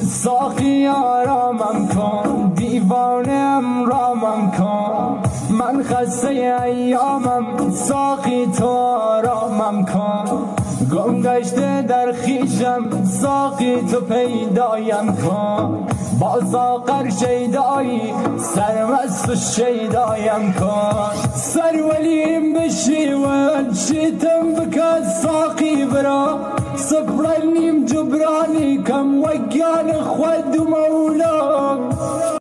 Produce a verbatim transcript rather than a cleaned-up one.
ساقی آرامم کن، دیوانم رامم کن، من خسته ایامم، ساقی تو آرامم کن، گم گشته در خیشم، ساقی تو پیدایم کن، با ساغر شیدایی سرمست و شیدایم کن، سرولیم بشی و شیتم بکات ساقی برا، صفر نیم جبرانی کم وگان خود و مولا.